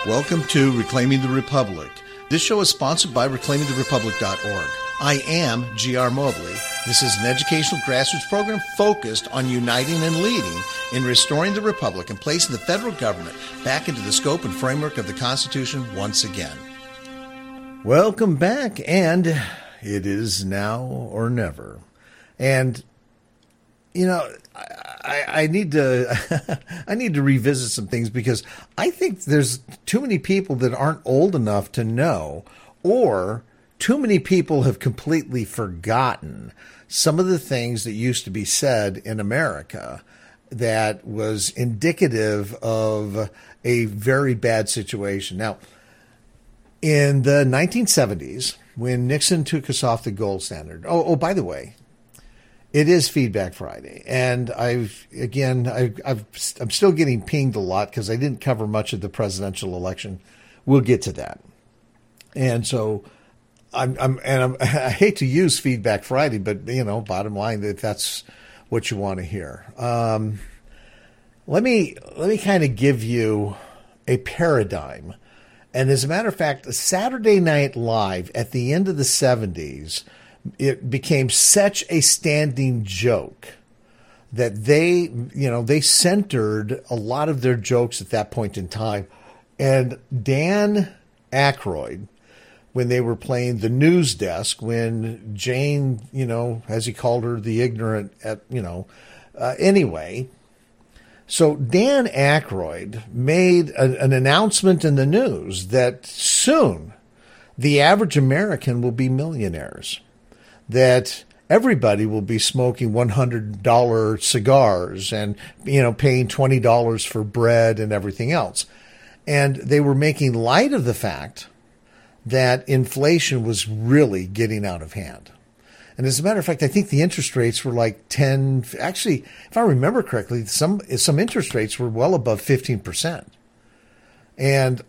Welcome to Reclaiming the Republic. This show is sponsored by reclaimingtherepublic.org. I am G.R. Mobley. This is an educational grassroots program focused on uniting and leading in restoring the Republic and placing the federal government back into the scope and framework of the Constitution once again. Welcome back, and it is now or never. And, you know, I need to I need to revisit some things because I think there's too many people that aren't old enough to know, or too many people have completely forgotten some of the things that used to be said in America that was indicative of a very bad situation. Now, in the 1970s, when Nixon took us off the gold standard, by the way, it is Feedback Friday, and I'm still getting pinged a lot because I didn't cover much of the presidential election. We'll get to that, and so I hate to use Feedback Friday, but you know, bottom line, that's what you want to hear. Let me kind of give you a paradigm, and as a matter of fact, Saturday Night Live at the end of the 70s. It became such a standing joke that they centered a lot of their jokes at that point in time. And Dan Aykroyd, when they were playing the news desk, when Jane, as he called her, the ignorant, anyway. So Dan Aykroyd made an announcement in the news that soon the average American will be millionaires, that everybody will be smoking $100 cigars and, paying $20 for bread and everything else. And they were making light of the fact that inflation was really getting out of hand. And as a matter of fact, I think the interest rates were like 10, actually, if I remember correctly, some interest rates were well above 15%. And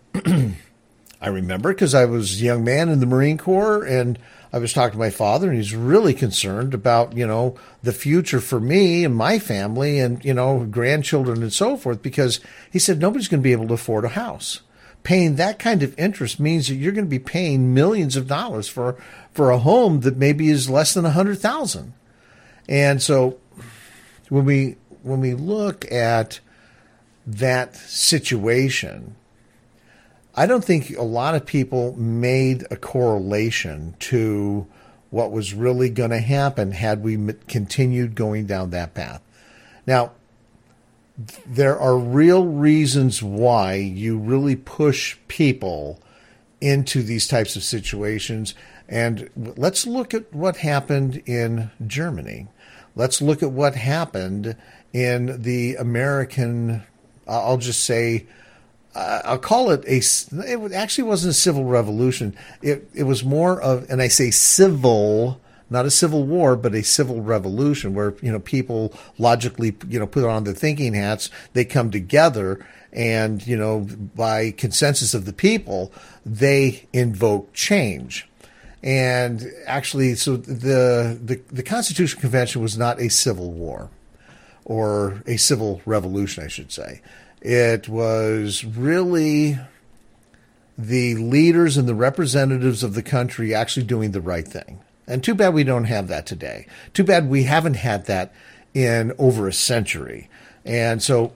I remember because I was a young man in the Marine Corps, and I was talking to my father, and he's really concerned about, the future for me and my family and, grandchildren and so forth, because he said nobody's going to be able to afford a house. Paying that kind of interest means that you're going to be paying millions of dollars for a home that maybe is less than $100,000. And so when we look at that situation, I don't think a lot of people made a correlation to what was really going to happen had we continued going down that path. Now, there are real reasons why you really push people into these types of situations. And let's look at what happened in Germany. Let's look at what happened in the American, I'll just say, I'll call it it actually wasn't a civil revolution. It was more of, and I say civil, not a civil war, but a civil revolution where, people logically, put on their thinking hats, they come together and, by consensus of the people, they invoke change. And actually, so the Constitutional Convention was not a civil war or a civil revolution, I should say. It was really the leaders and the representatives of the country actually doing the right thing. And too bad we don't have that today. Too bad we haven't had that in over a century. And so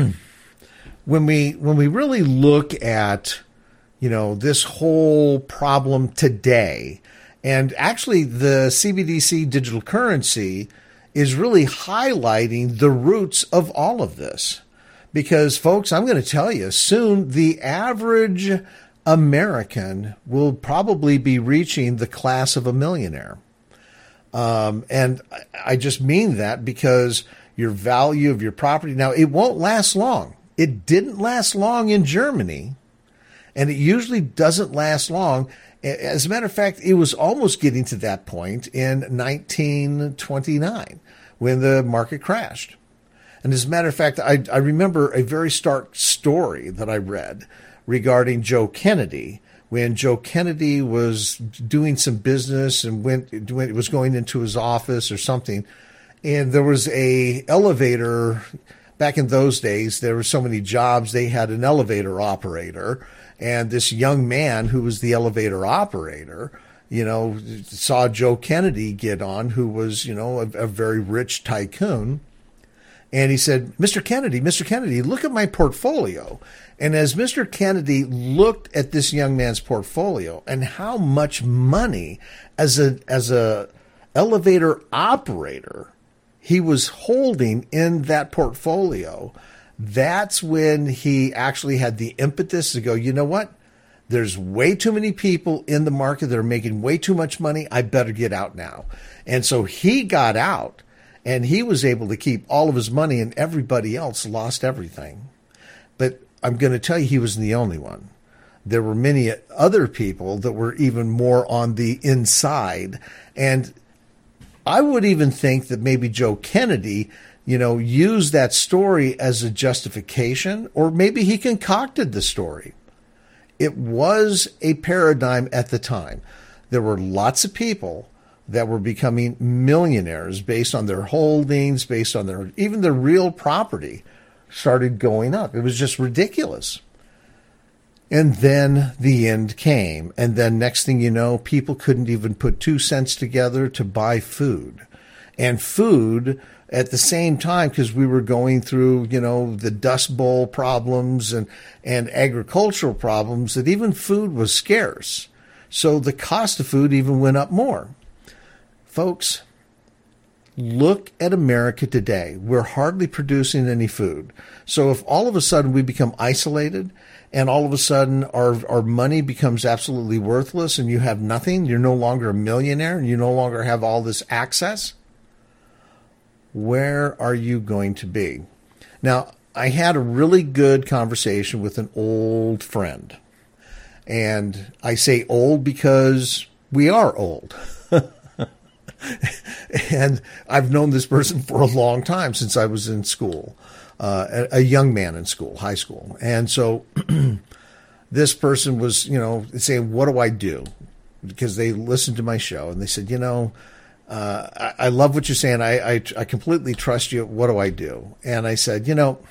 when we really look at, this whole problem today, and actually the CBDC digital currency is really highlighting the roots of all of this. Because, folks, I'm going to tell you, soon the average American will probably be reaching the class of a millionaire. And I just mean that because your value of your property, now, it won't last long. It didn't last long in Germany, and it usually doesn't last long. As a matter of fact, it was almost getting to that point in 1929 when the market crashed. And as a matter of fact, I remember a very stark story that I read regarding Joe Kennedy, when Joe Kennedy was doing some business and was going into his office or something, and there was a elevator. Back in those days, there were so many jobs, they had an elevator operator, And this young man who was the elevator operator, saw Joe Kennedy get on, who was, a very rich tycoon. And he said, Mr. Kennedy, look at my portfolio. And as Mr. Kennedy looked at this young man's portfolio and how much money as a elevator operator he was holding in that portfolio, that's when he actually had the impetus to go, you know what? There's way too many people in the market that are making way too much money. I better get out now. And so he got out, and he was able to keep all of his money, and everybody else lost everything. But I'm going to tell you, he wasn't the only one. There were many other people that were even more on the inside. And I would even think that maybe Joe Kennedy, used that story as a justification, or maybe he concocted the story. It was a paradigm at the time. There were lots of people that were becoming millionaires based on their holdings, based on even their real property started going up. It was just ridiculous. And then the end came. And then next thing you know, people couldn't even put 2 cents together to buy food. And food at the same time, because we were going through, the Dust Bowl problems and agricultural problems, that even food was scarce. So the cost of food even went up more. Folks, look at America today. We're hardly producing any food. So if all of a sudden we become isolated and all of a sudden our money becomes absolutely worthless and you have nothing, you're no longer a millionaire and you no longer have all this access, where are you going to be? Now, I had a really good conversation with an old friend. And I say old because we are old. And I've known this person for a long time, since I was in school, a young man in school, high school. And so this person was, saying, what do I do? Because they listened to my show and they said, I love what you're saying. I completely trust you. What do I do? And I said,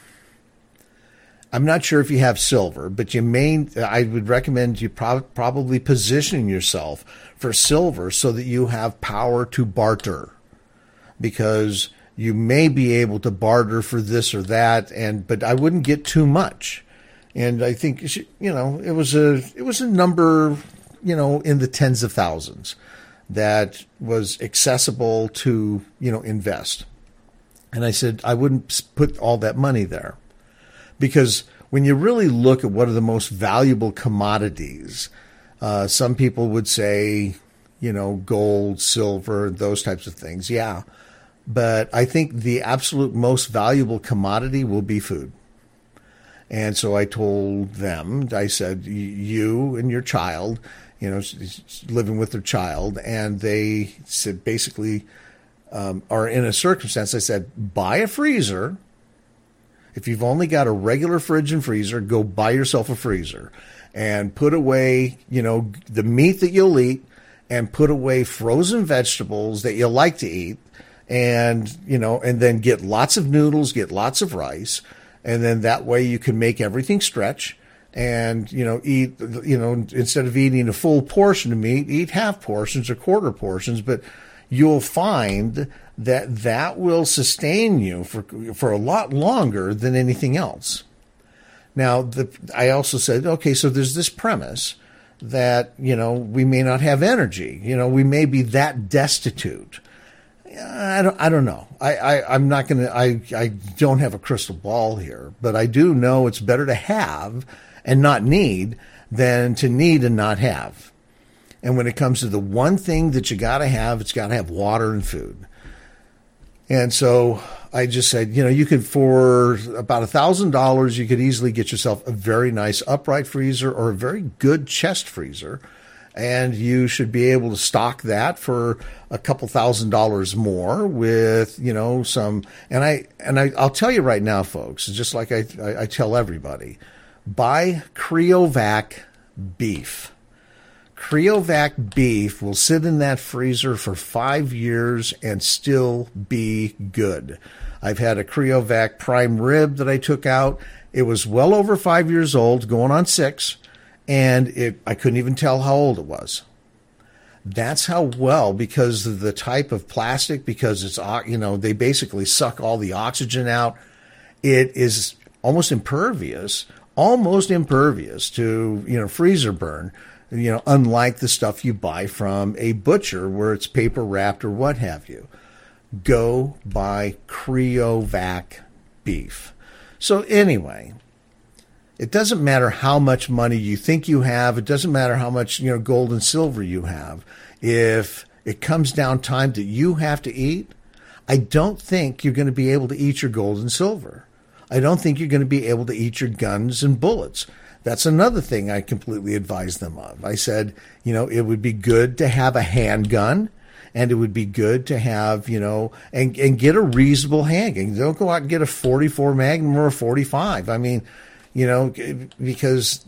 I'm not sure if you have silver, but I would recommend you probably positioning yourself for silver so that you have power to barter, because you may be able to barter for this or that, but I wouldn't get too much. And I think, it was a number, in the tens of thousands that was accessible to, invest. And I said, I wouldn't put all that money there. Because when you really look at what are the most valuable commodities, some people would say, gold, silver, those types of things. Yeah. But I think the absolute most valuable commodity will be food. And so I told them, I said, you and your child, living with their child, and they said basically are in a circumstance, I said, buy a freezer. If you've only got a regular fridge and freezer, go buy yourself a freezer and put away, the meat that you'll eat, and put away frozen vegetables that you like to eat, and then get lots of noodles, get lots of rice, and then that way you can make everything stretch and, eat, instead of eating a full portion of meat, eat half portions or quarter portions, but you'll find that will sustain you for a lot longer than anything else. Now, I also said, okay, so there's this premise that, we may not have energy. We may be that destitute. I don't know. I'm not going to, I don't have a crystal ball here, but I do know it's better to have and not need than to need and not have. And when it comes to the one thing that you got to have, it's got to have water and food. And so I just said, you could, for about $1,000, you could easily get yourself a very nice upright freezer or a very good chest freezer. And you should be able to stock that for a couple $1,000s more with, some, I'll tell you right now, folks, just like I tell everybody, buy Cryovac beef. Cryovac beef will sit in that freezer for 5 years and still be good. I've had a Cryovac prime rib that I took out. It was well over 5 years old, going on 6, and I couldn't even tell how old it was. That's how well, because of the type of plastic, because it's, they basically suck all the oxygen out. It is almost impervious to, freezer burn, unlike the stuff you buy from a butcher where it's paper wrapped or what have you. Go buy Cryovac beef. So anyway, it doesn't matter how much money you think you have. It doesn't matter how much, gold and silver you have. If it comes down time that you have to eat, I don't think you're going to be able to eat your gold and silver. I don't think you're going to be able to eat your guns and bullets. That's another thing I completely advised them of. I said, it would be good to have a handgun, and it would be good to have, and get a reasonable handgun. Don't go out and get a 44 Magnum or a 45. I mean, because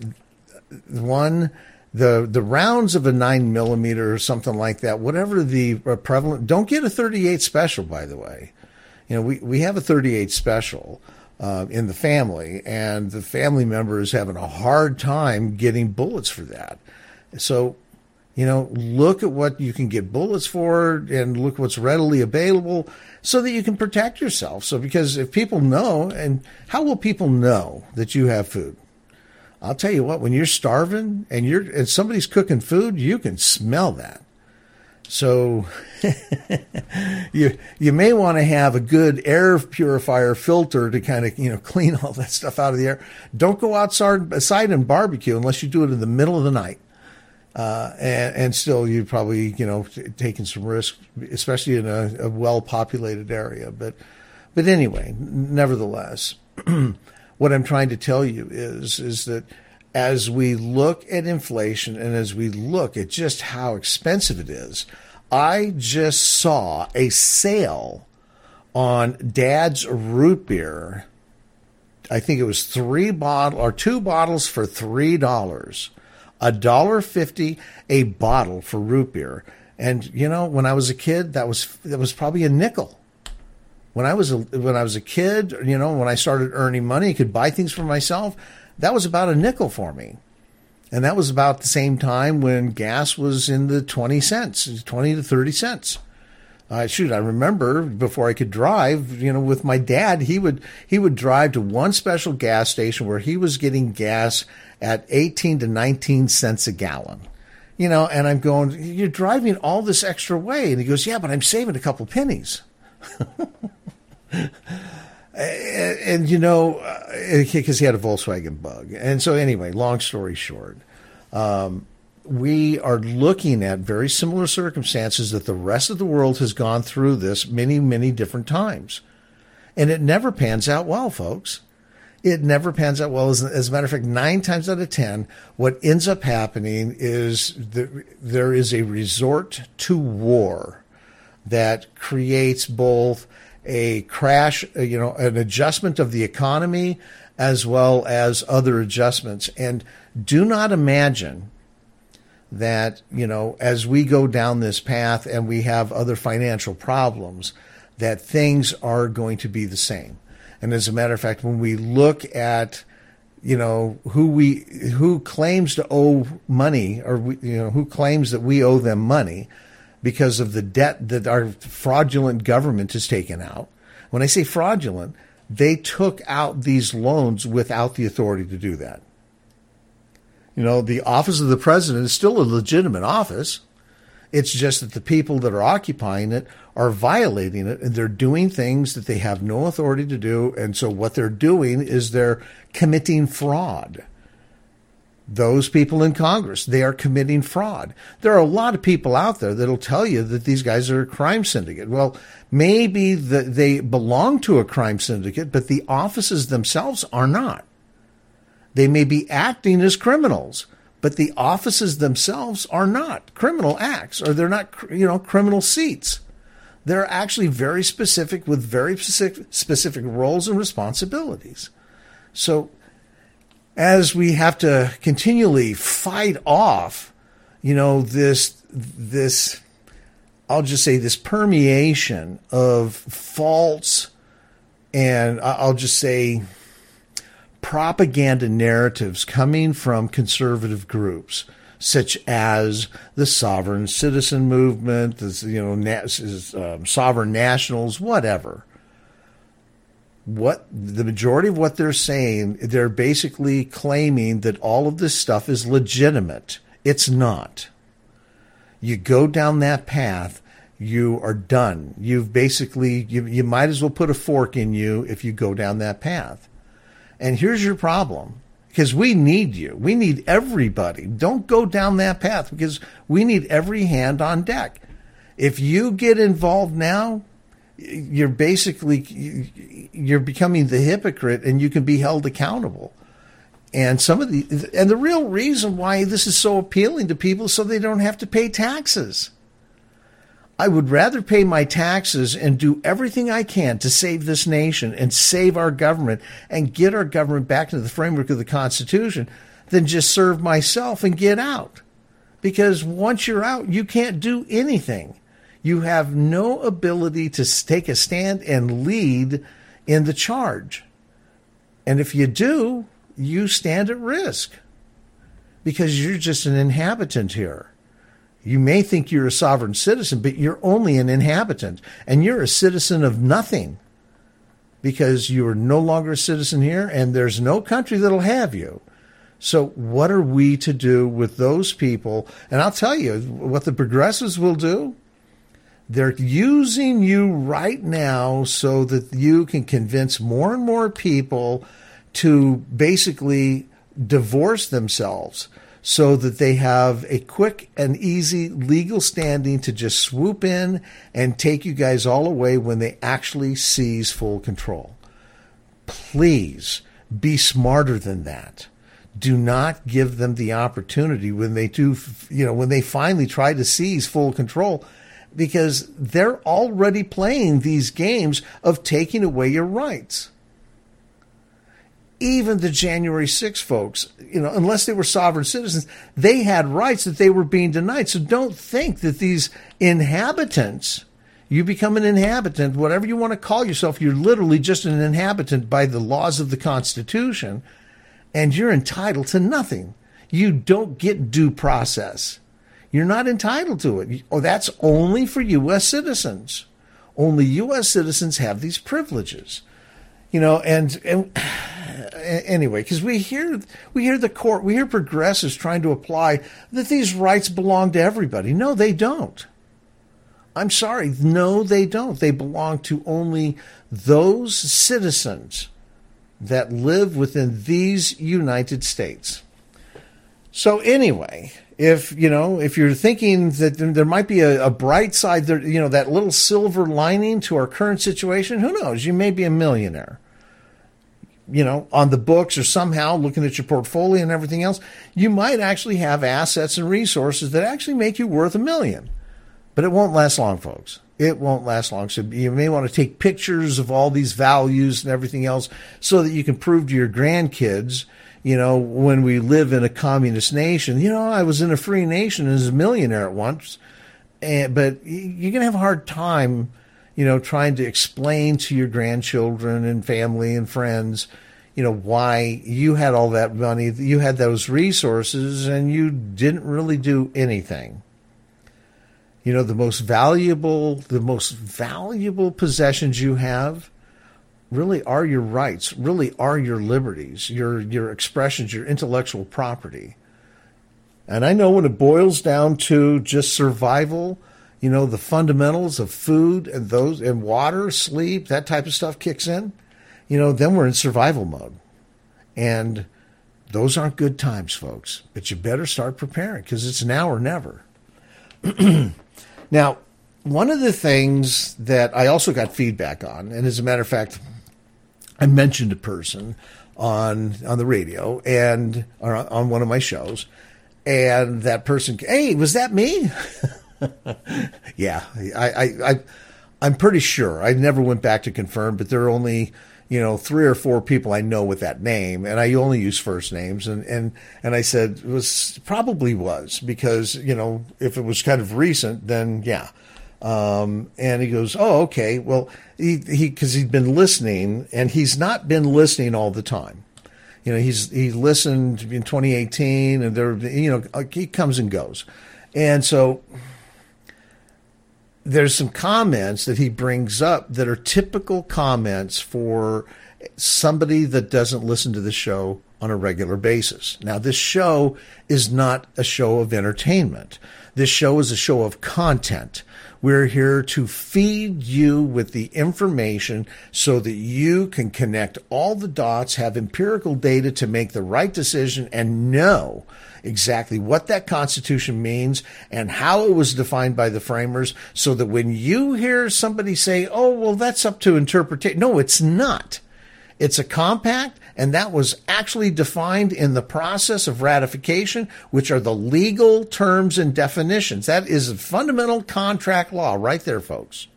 the rounds of a 9mm or something like that, whatever the prevalent, don't get a 38 special, by the way. We have a 38 special in the family, and the family member is having a hard time getting bullets for that. So, look at what you can get bullets for and look what's readily available so that you can protect yourself. So, because if people know, and how will people know that you have food? I'll tell you what, when you're starving and somebody's cooking food, you can smell that. So you may want to have a good air purifier filter to kind of, clean all that stuff out of the air. Don't go outside and barbecue unless you do it in the middle of the night. And still, you're probably, taking some risk, especially in a well-populated area. But anyway, nevertheless, what I'm trying to tell you is that as we look at inflation and as we look at just how expensive it is, I just saw a sale on Dad's root beer. I think it was 2 bottles for $3, $1.50 a bottle for root beer. And when I was a kid, that was probably a nickel. When I was a kid, when I started earning money, I could buy things for myself. That was about a nickel for me. And that was about the same time when gas was in the 20 to 30 cents. I remember before I could drive, with my dad, he would drive to one special gas station where he was getting gas at 18 to 19 cents a gallon. And I'm going, you're driving all this extra way. And he goes, yeah, but I'm saving a couple pennies. And because he had a Volkswagen Bug. And so anyway, long story short, we are looking at very similar circumstances that the rest of the world has gone through this many, many different times. And it never pans out well, folks. It never pans out well. As a matter of fact, 9 times out of 10, what ends up happening is there is a resort to war that creates both a crash, an adjustment of the economy as well as other adjustments. And do not imagine that, as we go down this path and we have other financial problems, that things are going to be the same. And as a matter of fact, when we look at, who claims to owe money, or who claims that we owe them money, because of the debt that our fraudulent government has taken out. When I say fraudulent, they took out these loans without the authority to do that. The office of the president is still a legitimate office. It's just that the people that are occupying it are violating it, and they're doing things that they have no authority to do. And so what they're doing is they're committing fraud. Those people in Congress, they are committing fraud. There are a lot of people out there that'll tell you that these guys are a crime syndicate. Well, maybe they belong to a crime syndicate, but the offices themselves are not. They may be acting as criminals, but the offices themselves are not criminal acts, or they're not, criminal seats. They're actually very specific with very specific roles and responsibilities. So as we have to continually fight off, this, I'll just say this permeation of false and I'll just say propaganda narratives coming from conservative groups, such as the sovereign citizen movement, sovereign nationals, whatever. What the majority of what they're saying, they're basically claiming that all of this stuff is legitimate. It's not. You go down that path, you are done. You've basically, you might as well put a fork in you if you go down that path. And here's your problem, because we need you. We need everybody. Don't go down that path, because we need every hand on deck. If you get involved now, you're becoming the hypocrite, and you can be held accountable. And the real reason why this is so appealing to people is so they don't have to pay taxes. I would rather pay my taxes and do everything I can to save this nation and save our government and get our government back into the framework of the Constitution than just serve myself and get out. Because once you're out, you can't do anything. You have no ability to take a stand and lead in the charge. And if you do, you stand at risk because you're just an inhabitant here. You may think you're a sovereign citizen, but you're only an inhabitant, and you're a citizen of nothing because you are no longer a citizen here, and there's no country that'll have you. So what are we to do with those people? And I'll tell you what the progressives will do. They're using you right now so that you can convince more and more people to basically divorce themselves, so that they have a quick and easy legal standing to just swoop in and take you guys all away when they actually seize full control. Please be smarter than that. Do not give them the opportunity when they when they finally try to seize full control, because they're already playing these games of taking away your rights. Even the January 6 folks, unless they were sovereign citizens, they had rights that they were being denied. So don't think that these inhabitants, you become an inhabitant, whatever you want to call yourself, you're literally just an inhabitant by the laws of the Constitution, and you're entitled to nothing. You don't get due process. You're not entitled to it. Or that's only for U.S. citizens. Only U.S. citizens have these privileges. Anyway, because we hear the court, we hear progressives trying to apply that these rights belong to everybody. No, they don't. I'm sorry. No, they don't. They belong to only those citizens that live within these United States. So anyway, if you're thinking that there might be a bright side there, that little silver lining to our current situation, who knows? You may be a millionaire. On the books or somehow looking at your portfolio and everything else, you might actually have assets and resources that actually make you worth $1 million. But it won't last long, folks. It won't last long. So you may want to take pictures of all these values and everything else so that you can prove to your grandkids, when we live in a communist nation, I was in a free nation and was a millionaire at once. But you're going to have a hard time trying to explain to your grandchildren and family and friends, why you had all that money, you had those resources, and you didn't really do anything. The most valuable possessions you have really are your rights, really are your liberties, your expressions, your intellectual property. And I know when it boils down to just survival, the fundamentals of food and water, sleep, that type of stuff kicks in, then we're in survival mode. And those aren't good times, folks. But you better start preparing, because it's now or never. Now, one of the things that I also got feedback on, and as a matter of fact, I mentioned a person on the radio or on one of my shows, and that person, hey, was that me? Yeah, I'm pretty sure. I never went back to confirm, but there are only 3 or 4 people I know with that name, and I only use first names. And I said probably was because if it was kind of recent, then yeah. And he goes, oh, okay. Well, because he'd been listening, and he's not been listening all the time. he listened in 2018, and he comes and goes. And so there's some comments that he brings up that are typical comments for somebody that doesn't listen to the show on a regular basis. Now, this show is not a show of entertainment. This show is a show of content. We're here to feed you with the information so that you can connect all the dots, have empirical data to make the right decision, and know exactly what that Constitution means and how it was defined by the framers, so that when you hear somebody say, oh, well, that's up to interpretation. No, it's not. It's a compact, and that was actually defined in the process of ratification, which are the legal terms and definitions. That is a fundamental contract law right there, folks.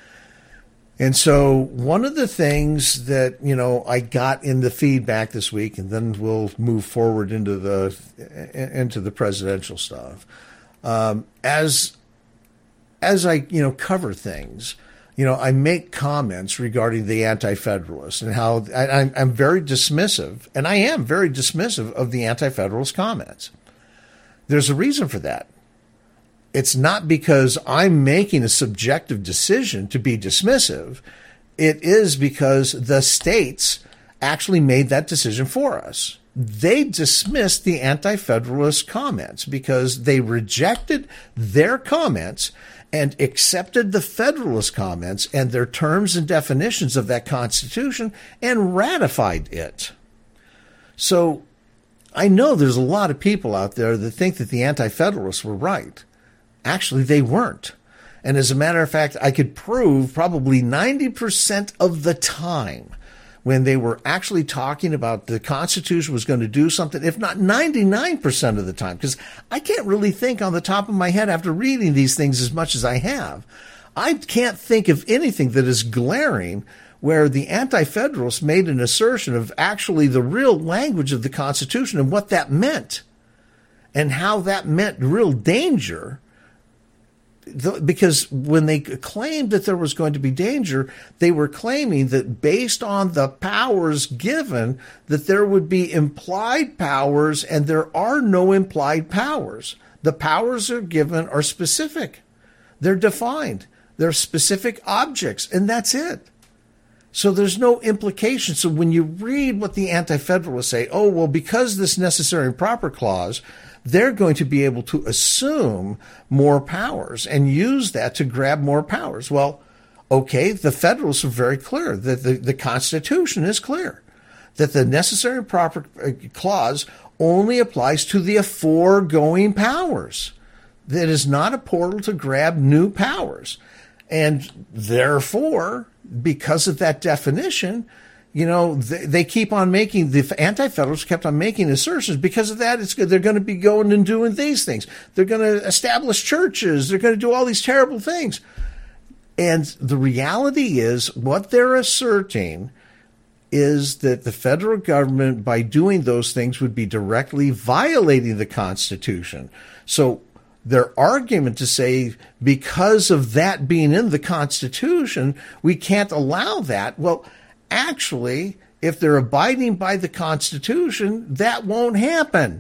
And so one of the things that, I got in the feedback this week, and then we'll move forward into the presidential stuff, as I, cover things, I make comments regarding the Anti-Federalists and how I'm very dismissive, and I am very dismissive of the Anti-Federalist comments. There's a reason for that. It's not because I'm making a subjective decision to be dismissive. It is because the states actually made that decision for us. They dismissed the Anti-Federalist comments because they rejected their comments and accepted the Federalist comments and their terms and definitions of that Constitution and ratified it. So I know there's a lot of people out there that think that the Anti-Federalists were right. Actually, they weren't. And as a matter of fact, I could prove probably 90% of the time when they were actually talking about the Constitution was going to do something, if not 99% of the time, because I can't really think on the top of my head after reading these things as much as I have. I can't think of anything that is glaring where the Anti-Federalists made an assertion of actually the real language of the Constitution and what that meant and how that meant real danger. Because when they claimed that there was going to be danger, they were claiming that based on the powers given, that there would be implied powers, and there are no implied powers. The powers are given are specific. They're defined. They're specific objects, and that's it. So there's no implication. So when you read what the Anti-Federalists say, oh, well, because this necessary and proper clause, they're going to be able to assume more powers and use that to grab more powers. Well, okay, the Federalists are very clear that the Constitution is clear that the necessary and proper clause only applies to the aforegoing powers. That is not a portal to grab new powers. And therefore, because of that definition, they keep on making, the Anti-Federalists kept on making assertions. Because of that, they're going to be going and doing these things. They're going to establish churches. They're going to do all these terrible things. And the reality is, what they're asserting is that the federal government, by doing those things, would be directly violating the Constitution. So their argument to say, because of that being in the Constitution, we can't allow that. Well, actually, if they're abiding by the Constitution, that won't happen.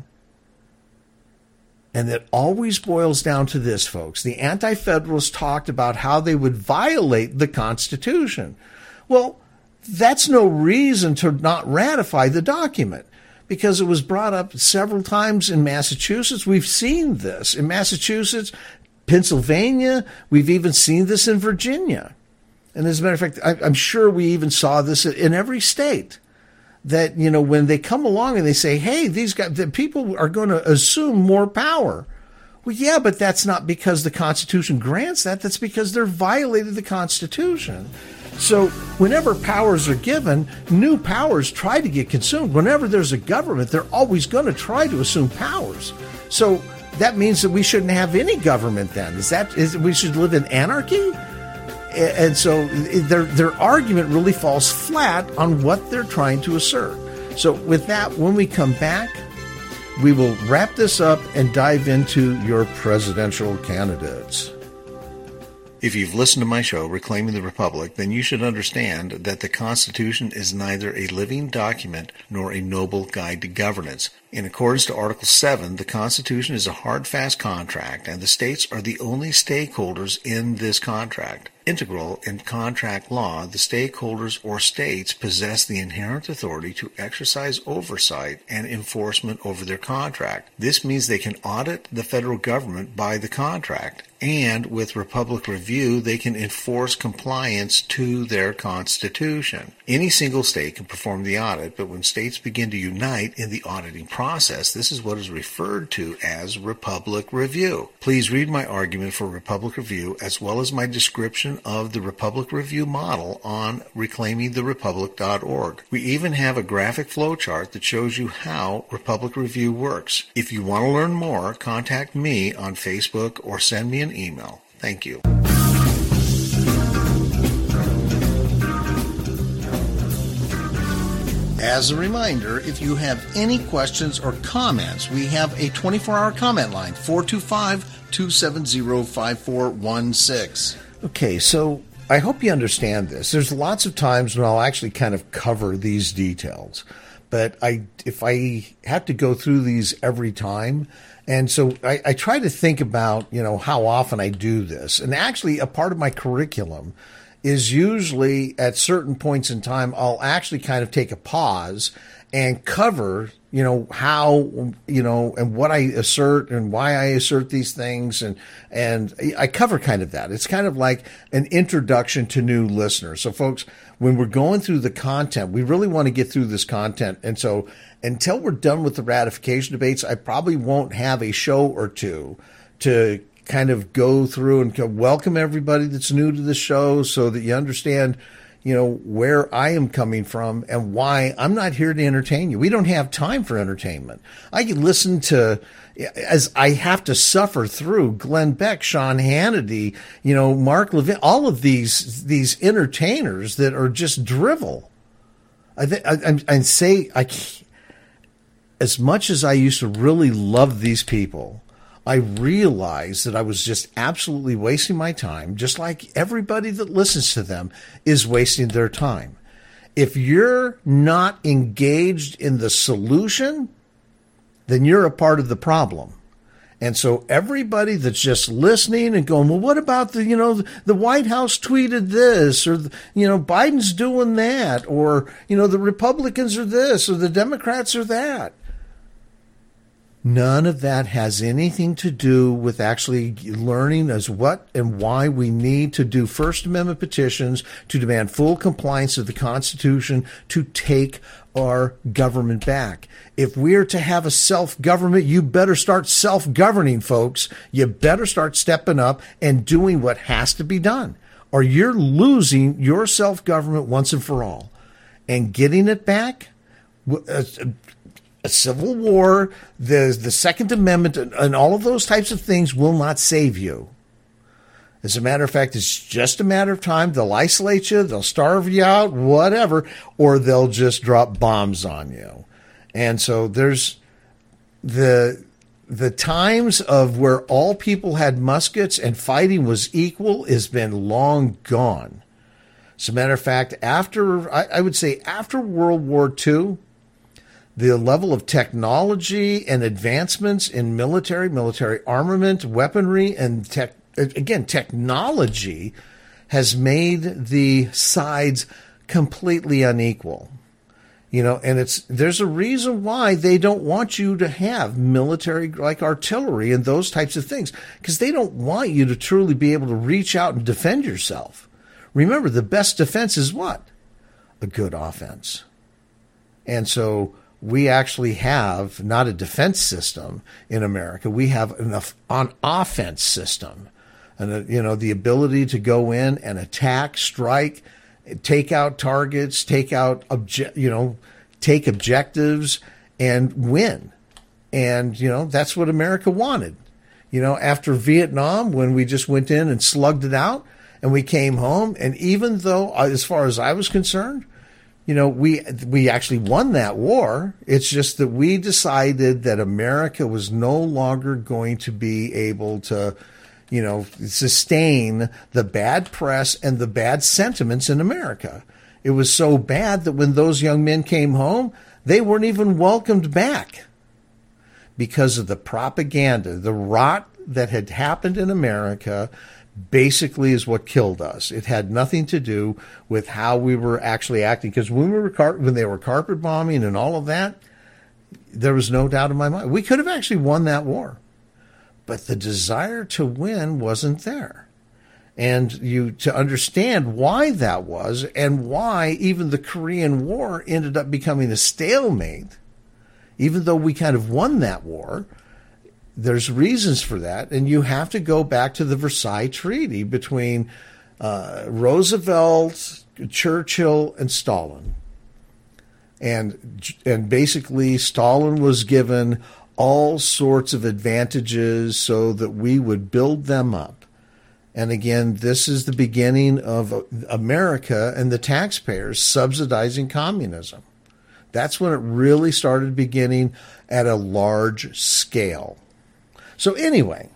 And it always boils down to this, folks. The Anti-Federalists talked about how they would violate the Constitution. Well, that's no reason to not ratify the document, because it was brought up several times in Massachusetts. We've seen this in Massachusetts, Pennsylvania. We've even seen this in Virginia. And as a matter of fact, I'm sure we even saw this in every state, that, when they come along and they say, hey, the people are going to assume more power. Well, yeah, but that's not because the Constitution grants that. That's because they're violating the Constitution. So whenever powers are given, new powers try to get consumed. Whenever there's a government, they're always going to try to assume powers. So that means that we shouldn't have any government then. We should live in anarchy? And so their argument really falls flat on what they're trying to assert. So with that, when we come back, we will wrap this up and dive into your presidential candidates. If you've listened to my show, Reclaiming the Republic, then you should understand that the Constitution is neither a living document nor a noble guide to governance. In accordance to Article 7, the Constitution is a hard, fast contract, and the states are the only stakeholders in this contract. Integral in contract law, the stakeholders or states possess the inherent authority to exercise oversight and enforcement over their contract. This means they can audit the federal government by the contract, and with Republic Review, they can enforce compliance to their Constitution. Any single state can perform the audit, but when states begin to unite in the auditing process, this is what is referred to as Republic Review. Please read my argument for Republic Review as well as my description of the Republic Review model on reclaimingtherepublic.org. We even have a graphic flowchart that shows you how Republic Review works. If you want to learn more, contact me on Facebook or send me an email. Thank you. As a reminder, if you have any questions or comments, we have a 24-hour comment line, 425-270-5416. Okay, so I hope you understand this. There's lots of times when I'll actually kind of cover these details, but if I have to go through these every time, and so I try to think about, how often I do this. And actually, a part of my curriculum is usually at certain points in time, I'll actually kind of take a pause and cover, how, and what I assert and why I assert these things. And I cover kind of that. It's kind of like an introduction to new listeners. So folks, when we're going through the content, we really want to get through this content. And so until we're done with the ratification debates, I probably won't have a show or two to kind of go through and welcome everybody that's new to the show so that you understand, where I am coming from and why I'm not here to entertain you. We don't have time for entertainment. I can listen to, as I have to suffer through Glenn Beck, Sean Hannity, Mark Levin, all of these entertainers that are just drivel. As much as I used to really love these people, I realized that I was just absolutely wasting my time, just like everybody that listens to them is wasting their time. If you're not engaged in the solution, then you're a part of the problem. And so everybody that's just listening and going, well, what about the White House tweeted this, or, Biden's doing that, or, the Republicans are this, or the Democrats are that. None of that has anything to do with actually learning as what and why we need to do First Amendment petitions to demand full compliance of the Constitution to take our government back. If we're to have a self-government, you better start self-governing, folks. You better start stepping up and doing what has to be done, or you're losing your self-government once and for all. And getting it back, a civil war, the Second Amendment, and all of those types of things will not save you. As a matter of fact, it's just a matter of time. They'll isolate you, they'll starve you out, whatever, or they'll just drop bombs on you. And so there's the times of where all people had muskets and fighting was equal has been long gone. As a matter of fact, I would say after World War II, the level of technology and advancements in military armament, weaponry, and technology has made the sides completely unequal. And there's a reason why they don't want you to have military like artillery and those types of things, because they don't want you to truly be able to reach out and defend yourself. Remember, the best defense is what? A good offense. And so we actually have not a defense system in America. We have an offense system, and the ability to go in and attack, strike, take out targets, take objectives, and win. And that's what America wanted. After Vietnam, when we just went in and slugged it out, and we came home, and even though, as far as I was concerned, we actually won that war. It's just that we decided that America was no longer going to be able to, sustain the bad press and the bad sentiments in America. It was so bad that when those young men came home, they weren't even welcomed back because of the propaganda. The rot that had happened in America basically is what killed us. It had nothing to do with how we were actually acting, because when they were carpet bombing and all of that, there was no doubt in my mind we could have actually won that war, but the desire to win wasn't there. And to understand why that was, and why even the Korean War ended up becoming a stalemate, even though we kind of won that war, there's reasons for that. And you have to go back to the Versailles Treaty between Roosevelt, Churchill, and Stalin. And basically Stalin was given all sorts of advantages so that we would build them up. And again, this is the beginning of America and the taxpayers subsidizing communism. That's when it really started beginning at a large scale. So anyway,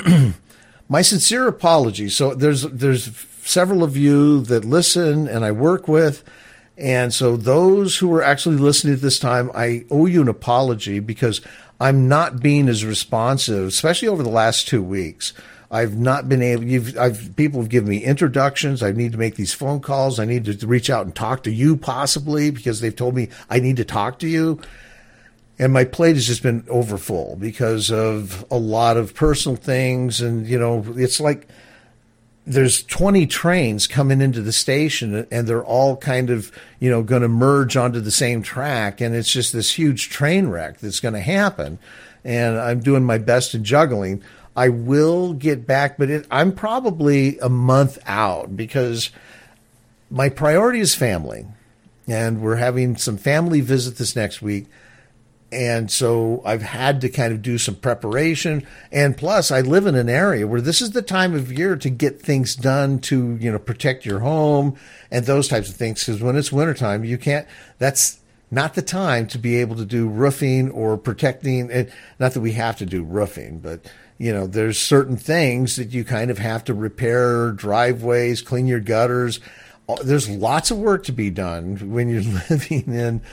my sincere apologies. So there's several of you that listen and I work with. And so those who are actually listening at this time, I owe you an apology because I'm not being as responsive, especially over the last 2 weeks. I've not been able, people have given me introductions. I need to make these phone calls. I need to reach out and talk to you possibly because they've told me I need to talk to you. And my plate has just been overfull because of a lot of personal things. And, it's like there's 20 trains coming into the station and they're all kind of, going to merge onto the same track. And it's just this huge train wreck that's going to happen. And I'm doing my best in juggling. I will get back, but I'm probably a month out because my priority is family. And we're having some family visit this next week. And so I've had to kind of do some preparation. And plus, I live in an area where this is the time of year to get things done to, protect your home and those types of things. Because when it's wintertime, that's not the time to be able to do roofing or protecting. And not that we have to do roofing, but there's certain things that you kind of have to repair, driveways, clean your gutters. There's lots of work to be done when you're living in,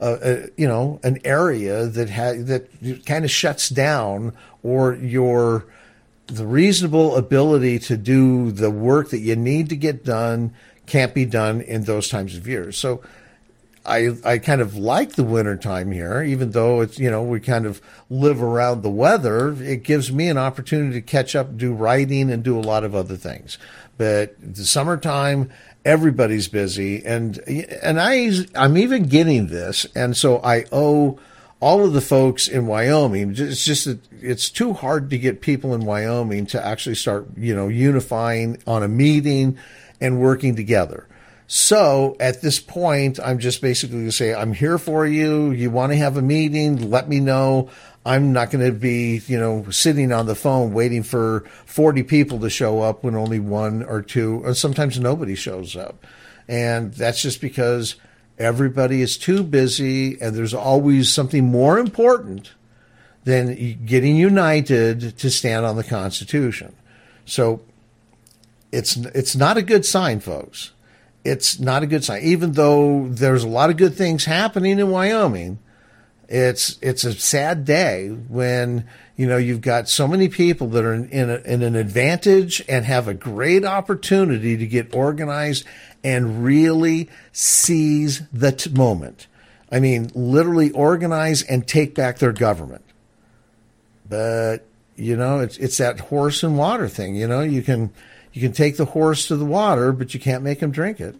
an area that kind of shuts down, or the reasonable ability to do the work that you need to get done can't be done in those times of years. So I kind of like the winter time here, even though it's, we kind of live around the weather. It gives me an opportunity to catch up, do writing, and do a lot of other things. But the summertime, everybody's busy, and I'm even getting this, and so I owe all of the folks in Wyoming. It's just that it's too hard to get people in Wyoming to actually start, unifying on a meeting and working together. So at this point, I'm just basically going to say, I'm here for you. You want to have a meeting? Let me know. I'm not going to be, sitting on the phone waiting for 40 people to show up when only one or two, or sometimes nobody shows up. And that's just because everybody is too busy, and there's always something more important than getting united to stand on the Constitution. So it's not a good sign, folks. It's not a good sign. Even though there's a lot of good things happening in Wyoming, it's a sad day when, you've got so many people that are in an advantage and have a great opportunity to get organized and really seize the moment. I mean, literally organize and take back their government. But, it's that horse and water thing. You can take the horse to the water, but you can't make him drink it.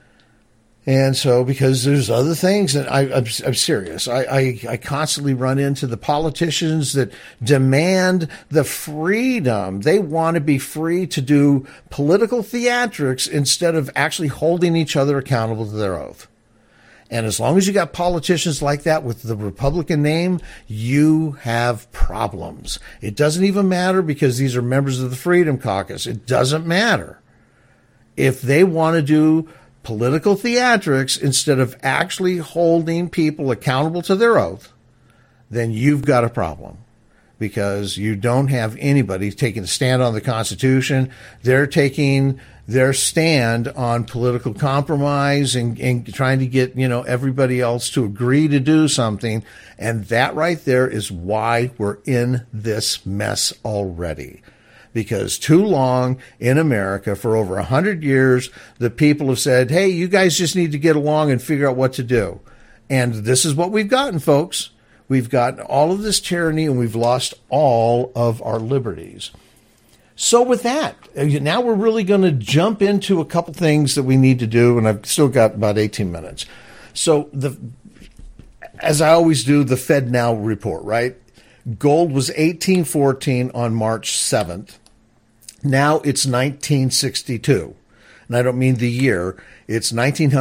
And so, because there's other things, and I'm serious. I constantly run into the politicians that demand the freedom. They want to be free to do political theatrics instead of actually holding each other accountable to their oath. And as long as you got politicians like that with the Republican name, you have problems. It doesn't even matter because these are members of the Freedom Caucus. It doesn't matter. If they want to do political theatrics instead of actually holding people accountable to their oath, then you've got a problem. because you don't have anybody taking a stand on the Constitution. They're taking their stand on political compromise and trying to get, everybody else to agree to do something. And that right there is why we're in this mess already. Because too long in America, for over 100 years, the people have said, hey, you guys just need to get along and figure out what to do. And this is what we've gotten, folks. We've gotten all of this tyranny, and we've lost all of our liberties. So with that, now we're really going to jump into a couple things that we need to do, and I've still got about 18 minutes. So as I always do, the Fed Now report, right? Gold was 1814 on March 7th. Now it's 1962. And I don't mean the year. It's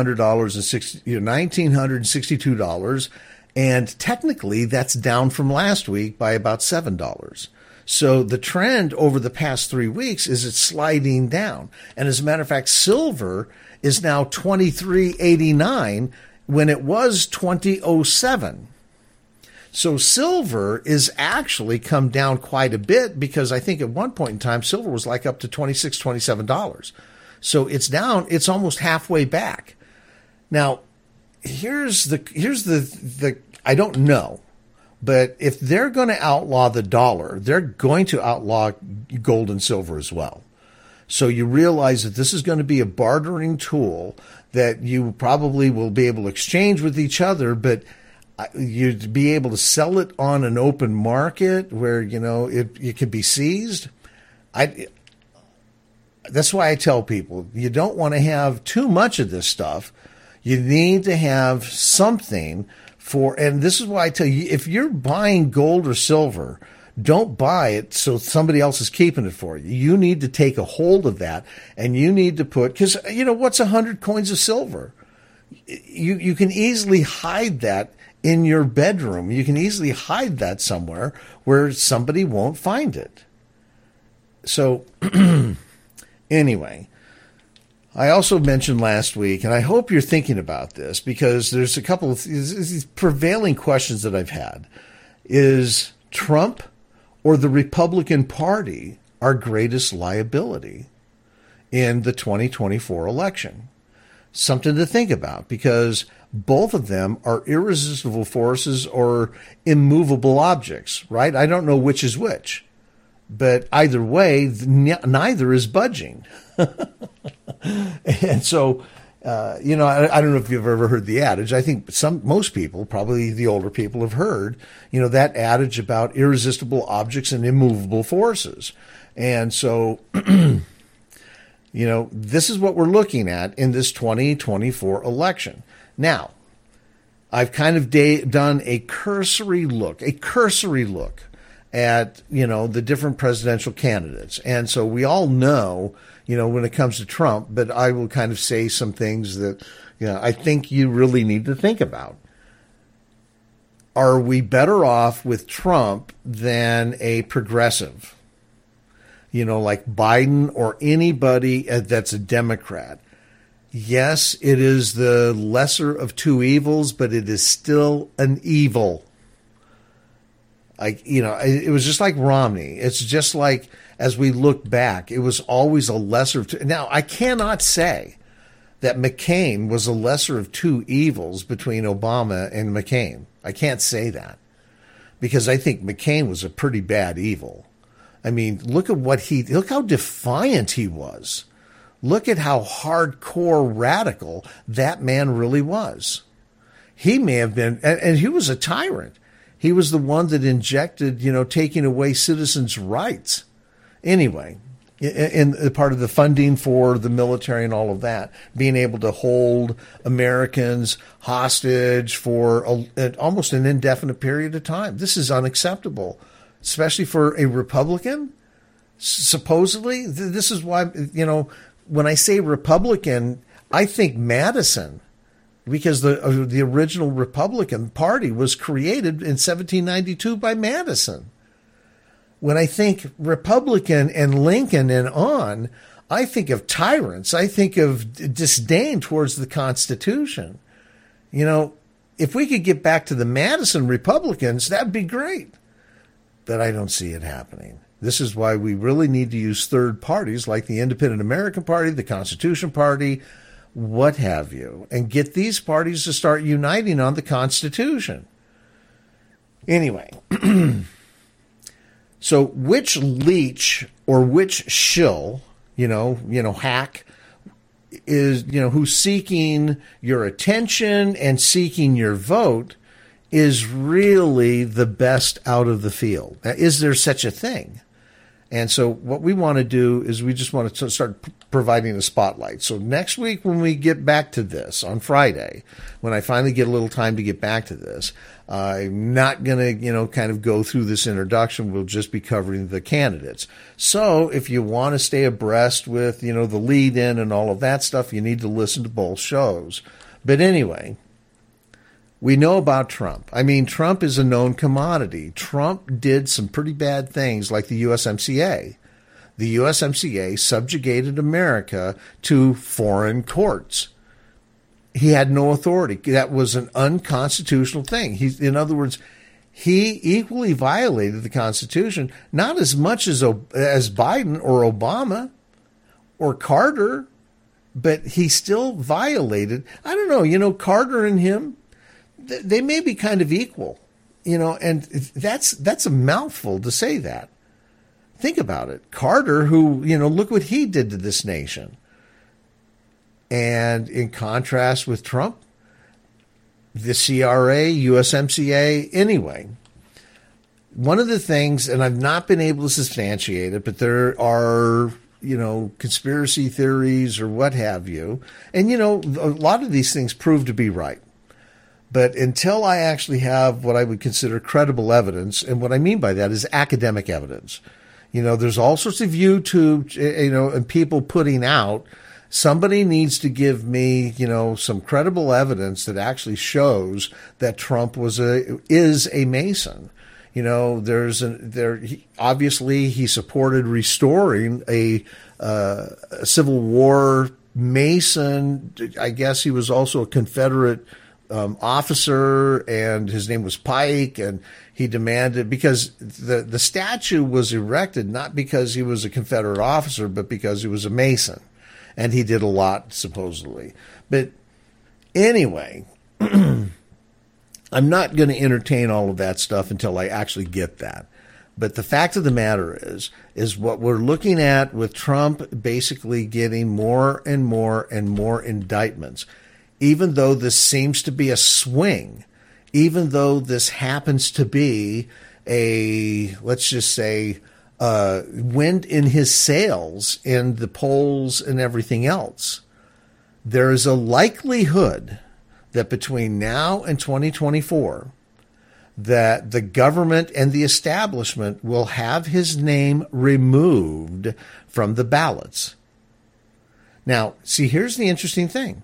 $1,962. And technically, that's down from last week by about $7. So the trend over the past 3 weeks is it's sliding down. And as a matter of fact, silver is now $23.89 when it was $20.07. So silver is actually come down quite a bit, because I think at one point in time, silver was like up to $26, $27. So it's down. It's almost halfway back. Now, here's the I don't know, but if they're going to outlaw the dollar, they're going to outlaw gold and silver as well. So you realize that this is going to be a bartering tool that you probably will be able to exchange with each other, but you'd be able to sell it on an open market where, it could be seized. That's why I tell people, you don't want to have too much of this stuff. You need to have something and this is why I tell you, if you're buying gold or silver, don't buy it so somebody else is keeping it for you. You need to take a hold of that, and you need to because what's 100 coins of silver? You can easily hide that in your bedroom. You can easily hide that somewhere where somebody won't find it. So anyway, I also mentioned last week, and I hope you're thinking about this, because there's a couple of these prevailing questions that I've had. Is Trump or the Republican Party our greatest liability in the 2024 election? Something to think about, because both of them are irresistible forces or immovable objects, right? I don't know which is which, but either way, neither is budging. And so, I don't know if you've ever heard the adage. I think most people, probably the older people, have heard, that adage about irresistible objects and immovable forces. And so, this is what we're looking at in this 2024 election. Now, I've kind of done a cursory look at, the different presidential candidates. And so we all know, when it comes to Trump, but I will kind of say some things that, I think you really need to think about. Are we better off with Trump than a progressive? Like Biden or anybody that's a Democrat. Yes, it is the lesser of two evils, but it is still an evil. It was just like Romney. It's just like, as we look back, it was always a lesser of two. Now, I cannot say that McCain was a lesser of two evils between Obama and McCain. I can't say that, because I think McCain was a pretty bad evil. I mean, look how defiant he was. Look at how hardcore radical that man really was. He may have been, and he was a tyrant. He was the one that injected, taking away citizens' rights. Anyway, in part of the funding for the military and all of that, being able to hold Americans hostage for almost an indefinite period of time. This is unacceptable, especially for a Republican. Supposedly, this is why, when I say Republican, I think Madison, because the original Republican Party was created in 1792 by Madison. When I think Republican and Lincoln and on, I think of tyrants. I think of disdain towards the Constitution. If we could get back to the Madison Republicans, that'd be great. but I don't see it happening. This is why we really need to use third parties like the Independent American Party, the Constitution Party, what have you, and get these parties to start uniting on the Constitution. Anyway, so which leech or which shill, hack, is, who's seeking your attention and seeking your vote is really the best out of the field. Now, is there such a thing? And so what we want to do is we just want to start providing a spotlight. So next week when we get back to this on Friday, when I finally get a little time to get back to this, I'm not going to, kind of go through this introduction. We'll just be covering the candidates. So if you want to stay abreast with, the lead in and all of that stuff, you need to listen to both shows. But anyway, we know about Trump. I mean, Trump is a known commodity. Trump did some pretty bad things like the USMCA. The USMCA subjugated America to foreign courts. He had no authority. That was an unconstitutional thing. In other words, he equally violated the Constitution, not as much as Biden or Obama or Carter, but he still violated. I don't know, Carter and him, they may be kind of equal, and that's a mouthful to say that. Think about it. Carter, who, look what he did to this nation. And in contrast with Trump, the CRA, USMCA, anyway, one of the things, and I've not been able to substantiate it, but there are, conspiracy theories or what have you. And, a lot of these things prove to be right. But until I actually have what I would consider credible evidence, and what I mean by that is academic evidence. There's all sorts of YouTube, and people putting out. Somebody needs to give me, some credible evidence that actually shows that Trump is a Mason. Obviously he supported restoring a Civil War Mason. I guess he was also a Confederate officer, and his name was Pike, and he demanded, because the statue was erected not because he was a Confederate officer, but because he was a Mason, and he did a lot supposedly. But anyway, I'm not going to entertain all of that stuff until I actually get that. But the fact of the matter is what we're looking at with Trump basically getting more and more and more indictments. Even though this seems to be a swing, even though this happens to be let's just say, wind in his sails in the polls and everything else, there is a likelihood that between now and 2024, that the government and the establishment will have his name removed from the ballots. Now, see, here's the interesting thing.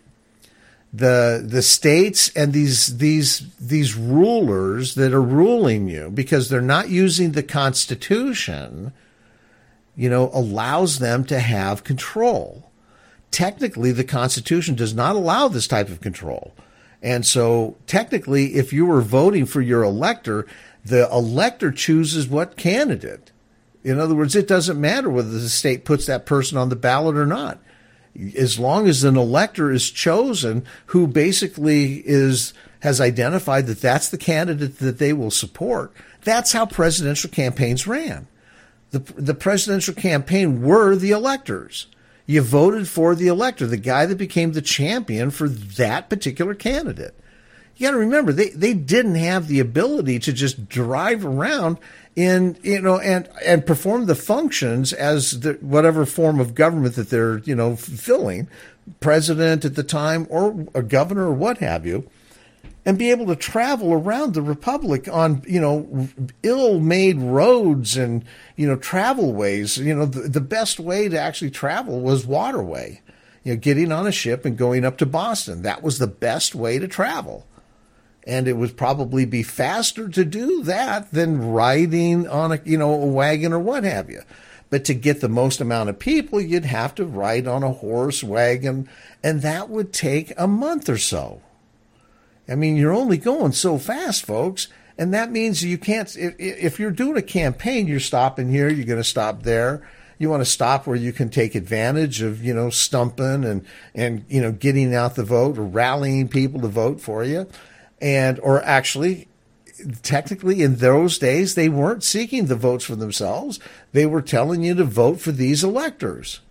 The states and these rulers that are ruling you, because they're not using the Constitution, allows them to have control. Technically, the Constitution does not allow this type of control. And so technically, if you were voting for your elector, the elector chooses what candidate. In other words, it doesn't matter whether the state puts that person on the ballot or not. As long as an elector is chosen who basically has identified that that's the candidate that they will support, that's how presidential campaigns ran. The presidential campaign were the electors. You voted for the elector, the guy that became the champion for that particular candidate. You got to remember, they didn't have the ability to just drive around and perform the functions as whatever form of government that they're, filling, president at the time or a governor or what have you, and be able to travel around the republic on, ill-made roads and, travelways. The best way to actually travel was waterway, getting on a ship and going up to Boston. That was the best way to travel. And it would probably be faster to do that than riding on a wagon or what have you. But to get the most amount of people, you'd have to ride on a horse, wagon, and that would take a month or so. I mean, you're only going so fast, folks. And that means you can't, if you're doing a campaign, you're stopping here, you're going to stop there. You want to stop where you can take advantage of, stumping and getting out the vote or rallying people to vote for you. Or actually, technically in those days, they weren't seeking the votes for themselves. They were telling you to vote for these electors.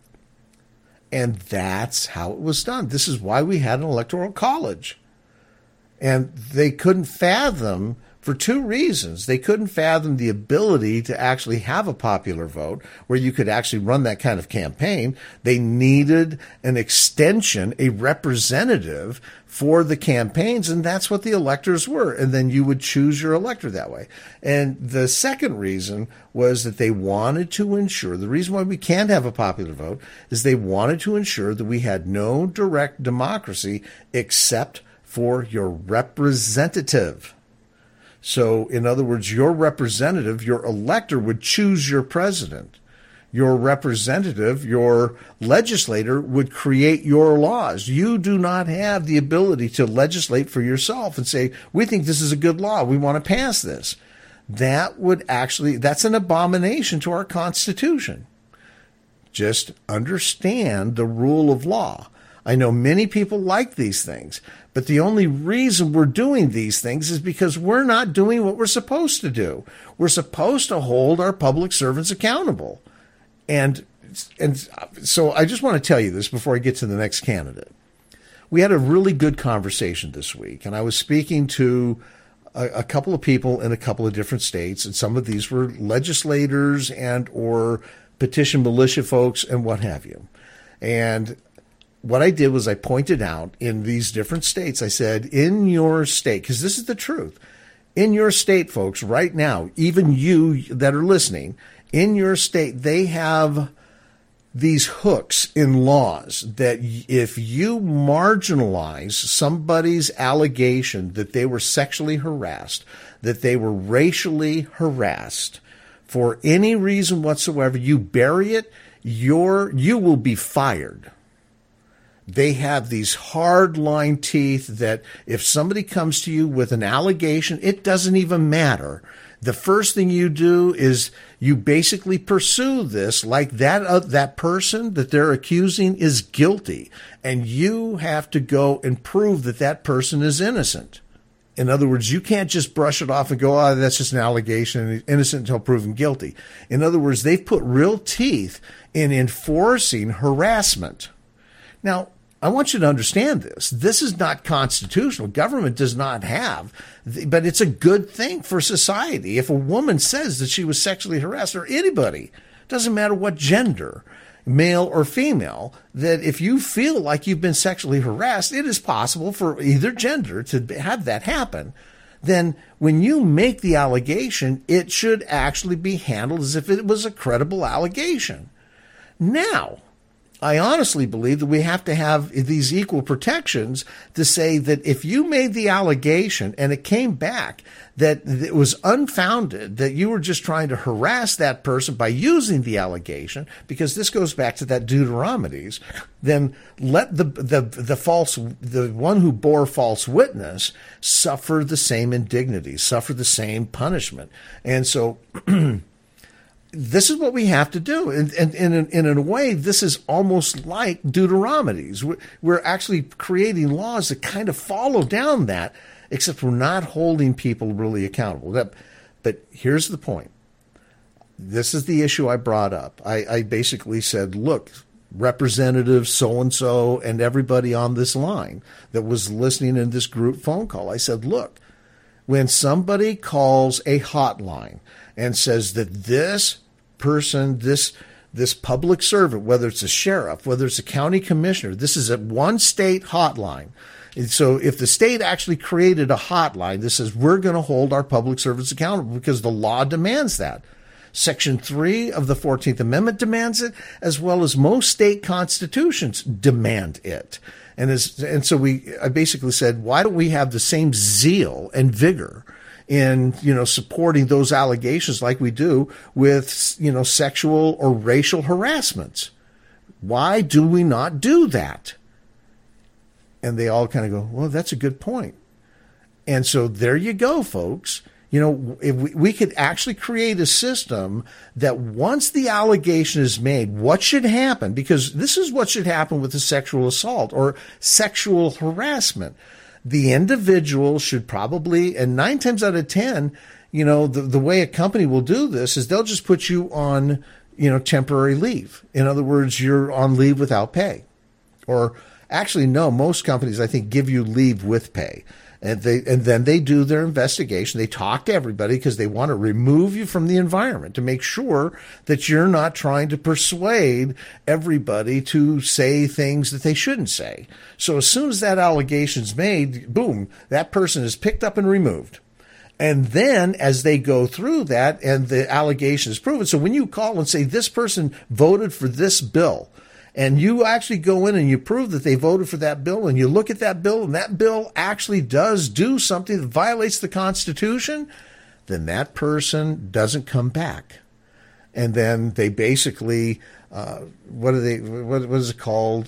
And that's how it was done. This is why we had an electoral college. And they couldn't fathom, for two reasons. They couldn't fathom the ability to actually have a popular vote where you could actually run that kind of campaign. They needed an extension, a representative for the campaigns, and that's what the electors were. And then you would choose your elector that way. And the second reason was that they wanted to ensure, the reason why we can't have a popular vote is they wanted to ensure that we had no direct democracy except for your representative. So, in other words, your representative, your elector, would choose your president. Your representative, your legislator, would create your laws. You do not have the ability to legislate for yourself and say, we think this is a good law, we want to pass this. That's an abomination to our Constitution. Just understand the rule of law. I know many people like these things, but the only reason we're doing these things is because we're not doing what we're supposed to do. We're supposed to hold our public servants accountable. And so I just want to tell you this before I get to the next candidate. We had a really good conversation this week, and I was speaking to a couple of people in a couple of different states, and some of these were legislators and or petition militia folks and what have you. And what I did was I pointed out in these different states, I said, in your state, because this is the truth, in your state, folks, right now, even you that are listening, in your state, they have these hooks in laws that if you marginalize somebody's allegation that they were sexually harassed, that they were racially harassed, for any reason whatsoever, you bury it, you will be fired. They have these hard-line teeth that if somebody comes to you with an allegation, it doesn't even matter. The first thing you do is you basically pursue this like that person that they're accusing is guilty, and you have to go and prove that that person is innocent. In other words, you can't just brush it off and go, oh, that's just an allegation, and he's innocent until proven guilty. In other words, they've put real teeth in enforcing harassment. Now, I want you to understand this. This is not constitutional. Government does not have, but it's a good thing for society. If a woman says that she was sexually harassed, or anybody, doesn't matter what gender, male or female, that if you feel like you've been sexually harassed, it is possible for either gender to have that happen. Then when you make the allegation, it should actually be handled as if it was a credible allegation. Now, I honestly believe that we have to have these equal protections to say that if you made the allegation and it came back that it was unfounded, that you were just trying to harass that person by using the allegation, because this goes back to that Deuteronomies, then let the one who bore false witness suffer the same indignity, suffer the same punishment. And so this is what we have to do. And in a way, this is almost like Deuteronomies. We're actually creating laws that kind of follow down that, except we're not holding people really accountable. But here's the point. This is the issue I brought up. I basically said, look, Representative so-and-so and everybody on this line that was listening in this group phone call, I said, look, when somebody calls a hotline and says that this person, this public servant, whether it's a sheriff, whether it's a county commissioner, this is a one state hotline. And so if the state actually created a hotline that says we're going to hold our public servants accountable because the law demands that. Section 3 of the 14th Amendment demands it, as well as most state constitutions demand it. And so I basically said, why don't we have the same zeal and vigor in, supporting those allegations like we do with, sexual or racial harassments? Why do we not do that? And they all kind of go, well, that's a good point. And so there you go, folks. If we could actually create a system that once the allegation is made, what should happen? Because this is what should happen with a sexual assault or sexual harassment. The individual should probably, and 9 times out of 10, the way a company will do this is they'll just put you on, temporary leave. In other words, you're on leave without pay. Or actually, no, most companies, I think, give you leave with pay. And then they do their investigation. They talk to everybody because they want to remove you from the environment to make sure that you're not trying to persuade everybody to say things that they shouldn't say. So as soon as that allegation's made, boom, that person is picked up and removed. And then as they go through that and the allegation is proven, so when you call and say this person voted for this bill, and you actually go in and you prove that they voted for that bill, and you look at that bill, and that bill actually does do something that violates the Constitution, then that person doesn't come back. And then they basically, what is it called?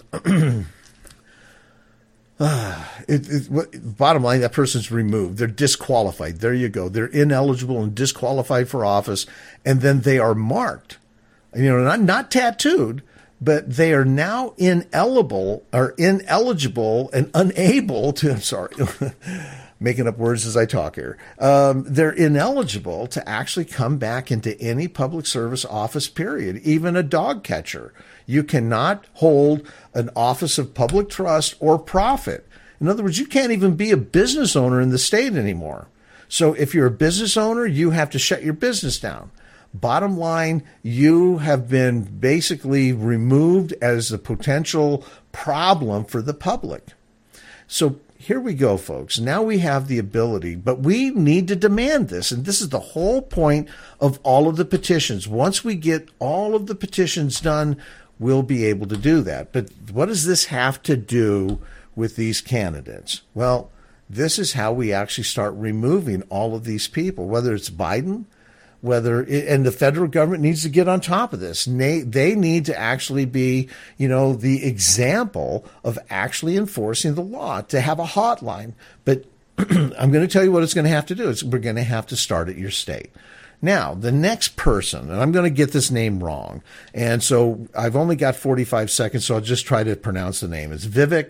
Bottom line, that person's removed. They're disqualified. There you go. They're ineligible and disqualified for office, and then they are marked. Not tattooed, but they are now ineligible and unable to, I'm sorry, making up words as I talk here. They're ineligible to actually come back into any public service office, period, even a dog catcher. You cannot hold an office of public trust or profit. In other words, you can't even be a business owner in the state anymore. So if you're a business owner, you have to shut your business down. Bottom line, you have been basically removed as a potential problem for the public. So here we go, folks. Now we have the ability, but we need to demand this. And this is the whole point of all of the petitions. Once we get all of the petitions done, we'll be able to do that. But what does this have to do with these candidates? Well, this is how we actually start removing all of these people, whether it's Biden, and the federal government needs to get on top of this. They need to actually be, the example of actually enforcing the law, to have a hotline. But I'm going to tell you what it's going to have to do. We're going to have to start at your state. Now, the next person, and I'm going to get this name wrong, and so I've only got 45 seconds, so I'll just try to pronounce the name. It's Vivek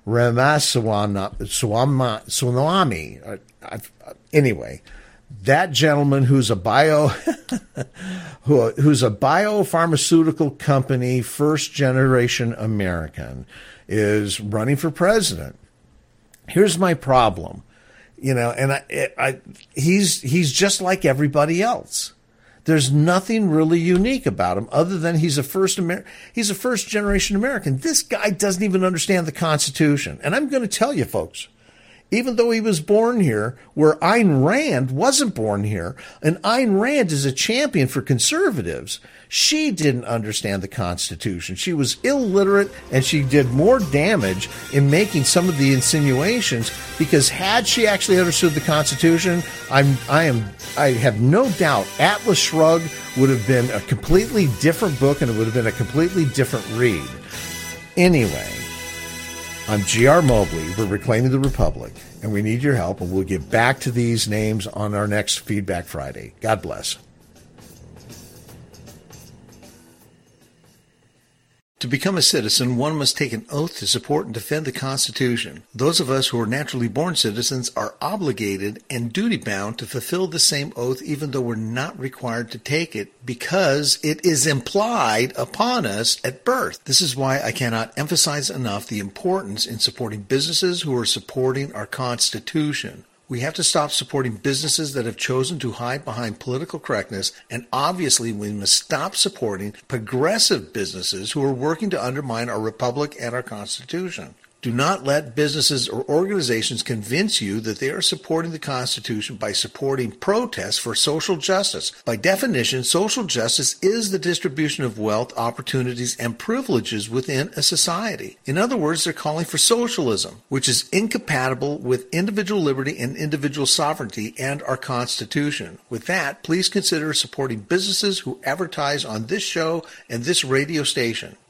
Ramaswamy. Anyway, that gentleman who's a biopharmaceutical company, first generation American, is running for president. Here's my problem, he's just like everybody else. There's nothing really unique about him other than he's a first generation American. This guy doesn't even understand the Constitution. And I'm going to tell you, folks, even though he was born here, where Ayn Rand wasn't born here, and Ayn Rand is a champion for conservatives, she didn't understand the Constitution. She was illiterate, and she did more damage in making some of the insinuations, because had she actually understood the Constitution, I have no doubt Atlas Shrugged would have been a completely different book, and it would have been a completely different read. Anyway, I'm G.R. Mobley. We're Reclaiming the Republic, and we need your help, and we'll get back to these names on our next Feedback Friday. God bless. To become a citizen, one must take an oath to support and defend the Constitution. Those of us who are naturally born citizens are obligated and duty-bound to fulfill the same oath, even though we're not required to take it, because it is implied upon us at birth. This is why I cannot emphasize enough the importance in supporting businesses who are supporting our Constitution. We have to stop supporting businesses that have chosen to hide behind political correctness, and obviously we must stop supporting progressive businesses who are working to undermine our republic and our Constitution. Do not let businesses or organizations convince you that they are supporting the Constitution by supporting protests for social justice. By definition, social justice is the distribution of wealth, opportunities, and privileges within a society. In other words, they're calling for socialism, which is incompatible with individual liberty and individual sovereignty and our Constitution. With that, please consider supporting businesses who advertise on this show and this radio station.